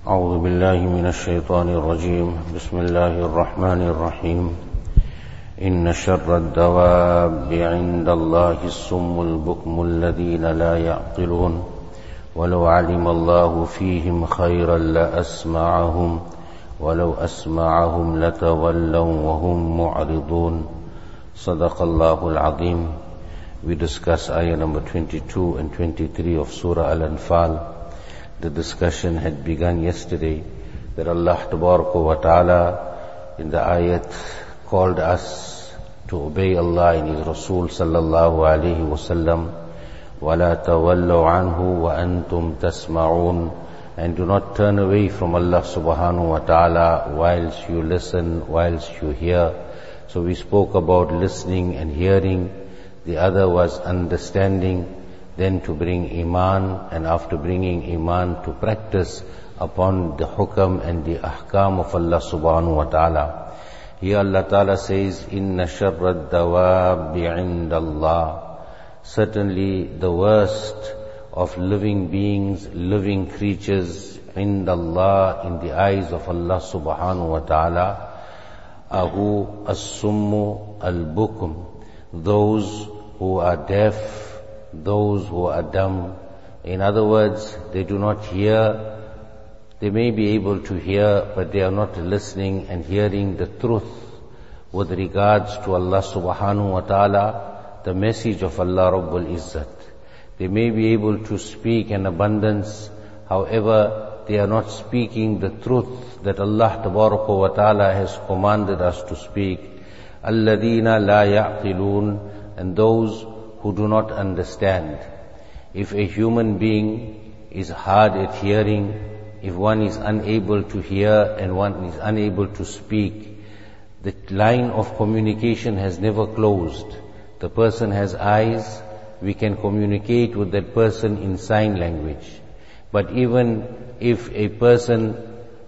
أعوذ بالله من الشيطان الرجيم. بسم الله الرحمن الرحيم. إن شر الدواب عند الله الصم البكم الذين لا يعقلون ولو علم الله فيهم خيرا لأسمعهم ولو أسمعهم لتولوا وهم معرضون. صدق الله العظيم. We discuss ayah number 22 and 23 of Surah Al-Anfal. The discussion had begun yesterday that Allah Tabaraka wa Ta'ala in the ayat called us to obey Allah and His Rasul sallallahu alayhi wa sallam. وَلَا تَوَلَّوْا عَنْهُ وَأَنْتُمْ تَسْمَعُونَ, and do not turn away from Allah subhanahu wa ta'ala whilst you listen, whilst you hear. So we spoke about listening and hearing. The other was understanding, then to bring iman, and after bringing iman to practice upon the hukam and the ahkam of Allah subhanahu wa ta'ala. Here Allah ta'ala says, Inna sharra dawabi indallah. Certainly the worst of living beings, living creatures, indallah, in the eyes of Allah subhanahu wa ta'ala, ahu as-summu al-bukum, those who are deaf, those who are dumb. In other words, they do not hear. They may be able to hear, but they are not listening and hearing the truth with regards to Allah subhanahu wa ta'ala, the message of Allah Rabbul Izzat. They may be able to speak in abundance, however, they are not speaking the truth that Allah Tabaraka wa ta'ala has commanded us to speak. Alladhina la ya'qilun, and those who do not understand. If a human being is hard at hearing, if one is unable to hear and one is unable to speak, the line of communication has never closed. The person has eyes, we can communicate with that person in sign language. But even if a person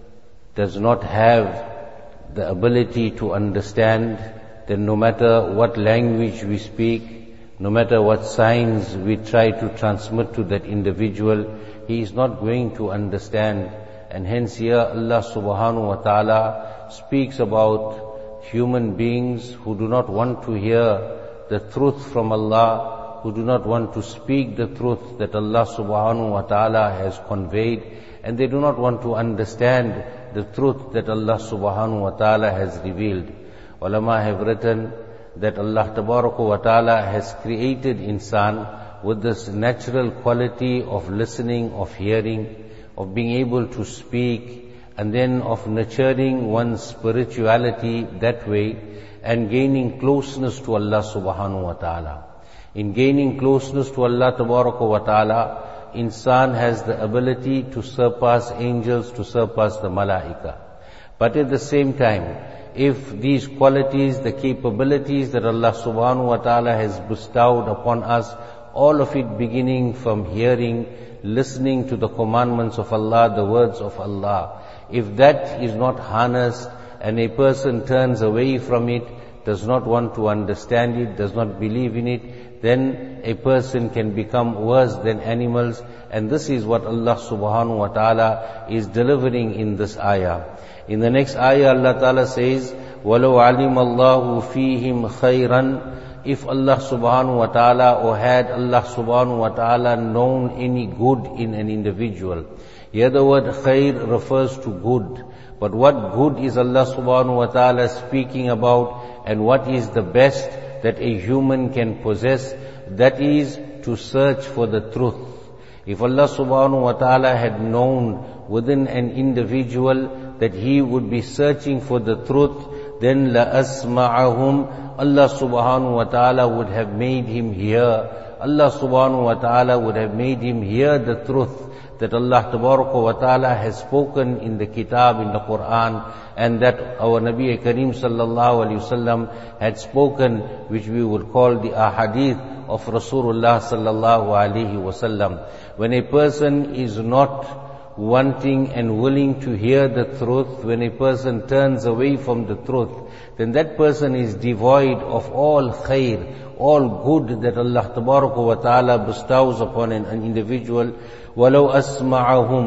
does not have the ability to understand, then no matter what language we speak, no matter what signs we try to transmit to that individual, he is not going to understand. And hence here Allah subhanahu wa ta'ala speaks about human beings who do not want to hear the truth from Allah, who do not want to speak the truth that Allah subhanahu wa ta'ala has conveyed, and they do not want to understand the truth that Allah subhanahu wa ta'ala has revealed. Ulama have written that Allah Tabaraka wa Ta'ala has created insan with this natural quality of listening, of hearing, of being able to speak, and then of nurturing one's spirituality that way and gaining closeness to Allah subhanahu wa ta'ala. In gaining closeness to Allah Tabaraka wa Ta'ala, insan has the ability to surpass angels, to surpass the malaika. But at the same time, if these qualities, the capabilities that Allah subhanahu wa ta'ala has bestowed upon us, all of it beginning from hearing, listening to the commandments of Allah, the words of Allah, if that is not harnessed and a person turns away from it, does not want to understand it, does not believe in it, then a person can become worse than animals. And this is what Allah subhanahu wa ta'ala is delivering in this ayah. In the next ayah, Allah Ta'ala says, وَلَوْ عَلِمَ اللَّهُ فِيهِمْ خَيْرًا. If Allah subhanahu wa ta'ala, or had Allah subhanahu wa ta'ala known any good in an individual. Here the word khair refers to good. But what good is Allah subhanahu wa ta'ala speaking about, and what is the best that a human can possess? That is to search for the truth. If Allah subhanahu wa ta'ala had known within an individual that he would be searching for the truth, then لَأَسْمَعَهُمْ, Allah subhanahu wa ta'ala would have made him hear. Allah subhanahu wa ta'ala would have made him hear the truth that Allah tabaraka wa ta'ala has spoken in the kitab, in the Quran, and that our Nabi Kareem sallallahu alayhi wasallam had spoken, which we would call the ahadith of Rasulullah sallallahu alayhi wasallam. When a person is not wanting and willing to hear the truth, when a person turns away from the truth, then that person is devoid of all khair, all good that Allah Tabaraka wa Ta'ala bestows upon an individual. وَلَوْ أَسْمَعَهُمْ,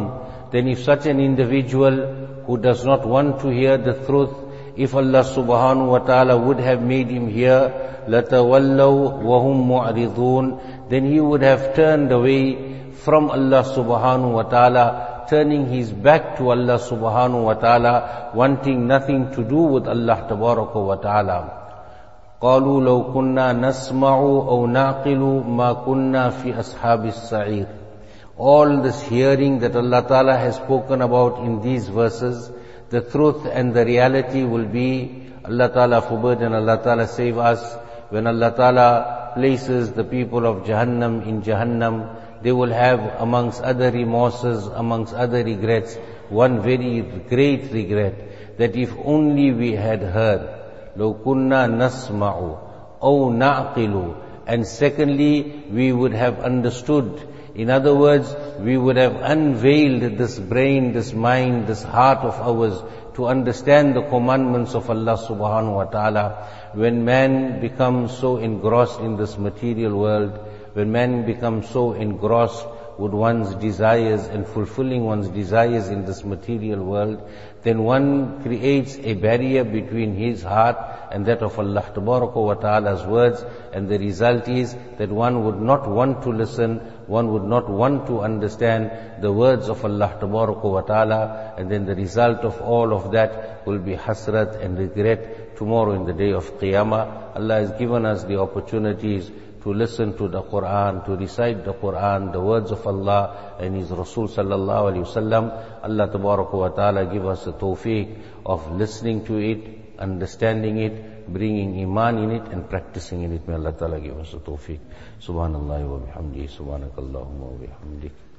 then if such an individual who does not want to hear the truth, if Allah subhanahu wa ta'ala would have made him hear, لَتَوَلَّوْا وَهُمْ مُعْرِضُونَ, then he would have turned away from Allah subhanahu wa ta'ala, turning his back to Allah subhanahu wa ta'ala, wanting nothing to do with Allah tabaraka wa ta'ala. قَالُوا لَوْ كُنَّا نَسْمَعُ أَوْ نَعْقِلُ مَا كُنَّا فِي أَصْحَابِ السَّعِيرِ. All this hearing that Allah Ta'ala has spoken about in these verses, the truth and the reality will be, Allah Ta'ala forbid and Allah Ta'ala save us, when Allah Ta'ala places the people of Jahannam in Jahannam, they will have amongst other remorses, amongst other regrets, one very great regret, that if only we had heard, لَوْ كُنَّا نَسْمَعُ أَوْ نَعْقِلُ, and secondly, we would have understood. In other words, we would have unveiled this brain, this mind, this heart of ours to understand the commandments of Allah subhanahu wa ta'ala. When man becomes so engrossed in this material world, when man becomes so engrossed with one's desires and fulfilling one's desires in this material world, then one creates a barrier between his heart and that of Allah Tabaraka wa Ta'ala's words, and the result is that one would not want to listen, one would not want to understand the words of Allah Tabaraka wa Ta'ala, and then the result of all of that will be hasrat and regret tomorrow in the day of Qiyamah. Allah has given us the opportunities to listen to the Quran, to recite the Quran, the words of Allah and His Rasul sallallahu alayhi wasallam. Allah tabaraka wa ta'ala give us the tawfiq of listening to it, understanding it, bringing iman in it and practicing in it. May Allah ta'ala give us the tawfiq. Subhanallah wa bihamdihi, subhanakallahumma wa bihamdik.